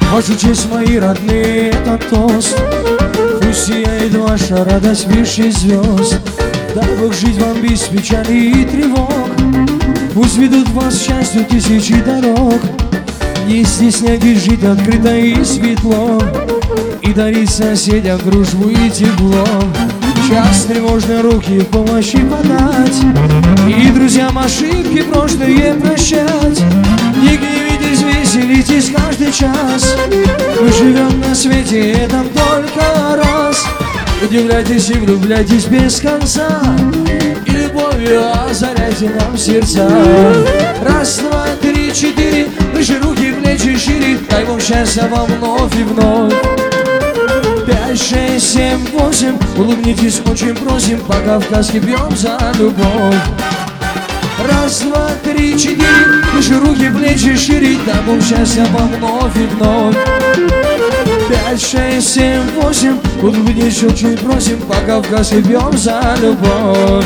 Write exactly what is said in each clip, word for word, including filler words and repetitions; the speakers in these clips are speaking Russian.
Вашу честь, мои родные, это тост. Пусть сияет ваша радость выше звезд. Дай Бог жить вам без печали и тревог. Пусть ведут вас к счастью тысячи дорог. Не стесняйтесь жить открыто и светло, и дарить соседям дружбу и тепло. Час тревожные руки в помощи подать, и друзьям ошибки прошлые прощать. Не гневитесь, веселитесь каждый час. Мы живем на свете этом только раз. Удивляйтесь и влюбляйтесь без конца, и любовью озаряйте нам сердца. Раз, два, три, четыре, выше руки, плечи шире. Дай Бог счастья вам вновь и вновь. Пять, шесть, семь, восемь, улыбнитесь, очень просим, по-кавказски пьем за любовь. Раз, два, три, четыре, выше руки, плечи шире. Дай Бог счастья вам вновь и вновь. Пять, шесть, семь, восемь, улыбнитесь, очень просим, по-кавказски пьем за любовь.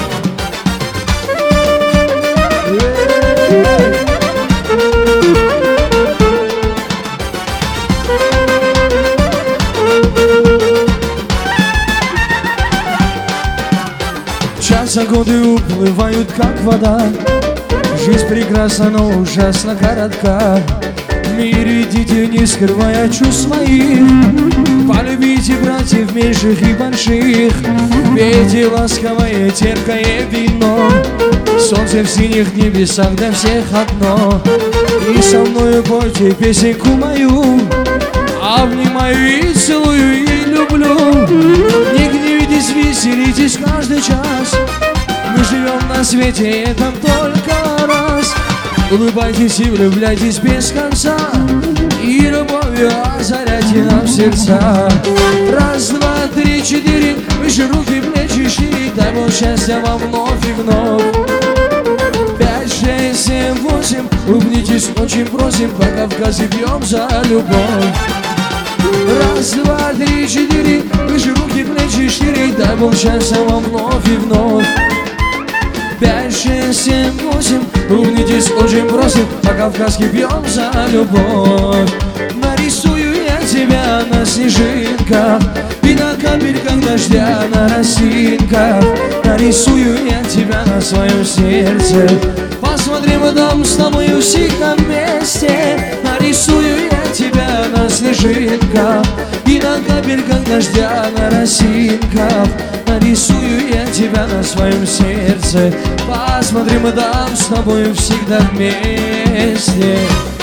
Часа годы уплывают, как вода. Жизнь прекрасна, но ужасно коротка. В мире идите, не скрывая чувств своих. Полюбите братьев меньших и больших. Пейте ласковое, терпкое вино. Солнце в синих небесах для всех одно. И со мною пойте песенку мою. Обнимаю и целую, и люблю. Не гневитесь, веселитесь каждый час. Мы живем на свете этом только раз. Улыбайтесь и влюбляйтесь без конца, и любовью озаряйте нам сердца. Раз, два, три, четыре, выше руки, плечи шире. Дай Бог счастья вам вновь и вновь. Пять, шесть, семь, восемь, улыбнитесь, очень просим, по-кавказски пьем за любовь. Раз, два, три, четыре, выше руки, плечи шире. Дай Бог счастья вам вновь и вновь. Пять, шесть, семь, восемь, улыбнитесь, очень просим, по-кавказски пьем за любовь. Нарисую я тебя на снежинках и на капельках дождя на росинках. Нарисую я тебя на своем сердце. Посмотри, мы там с тобой всегда вместе. Нарисую я тебя на снежинках и на капельках дождя на росинках. Нарисую я тебя на своем сердце. Посмотри, мы там с тобой всегда вместе.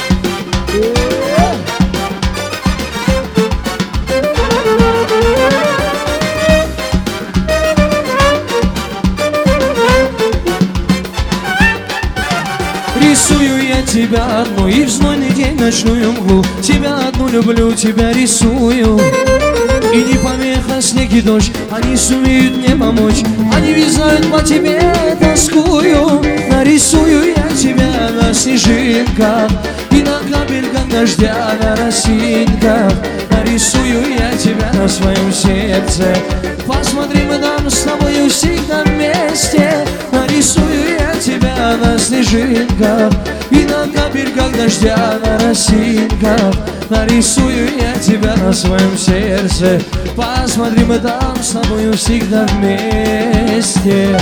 Рисую я тебя одну, и в знойный день ночную мглу. Тебя одну люблю, тебя рисую. И не помеха снег и дождь, они сумеют мне помочь. Они ведь знают, по тебе тоскую. Нарисую я тебя на снежинках и на капельках дождя на росинках. Нарисую я тебя на своем сердце. Посмотри, мы там с тобой всегда вместе. Нарисую я тебя на снежинках и на капельках дождя на росинках. Нарисую я тебя на своем сердце. Посмотри, мы там с тобой всегда вместе.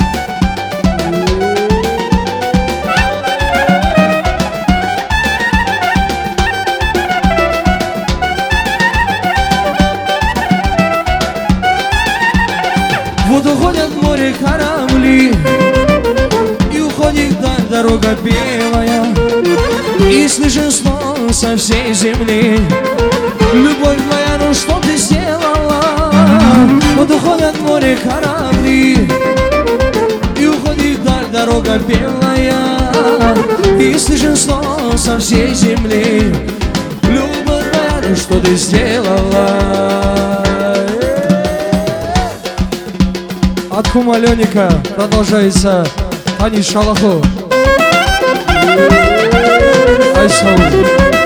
Вот уходят в море корабли, и уходит вдаль дорога белая, и слышен стон со всей земли. Любовь моя, ну что ты сделала? Вот уходят в море корабли, и уходит вдаль дорога белая, и слышен стон со всей земли. Любовь моя, ну что ты сделала? От кума Леника продолжается Танис Шалахов. Айсау.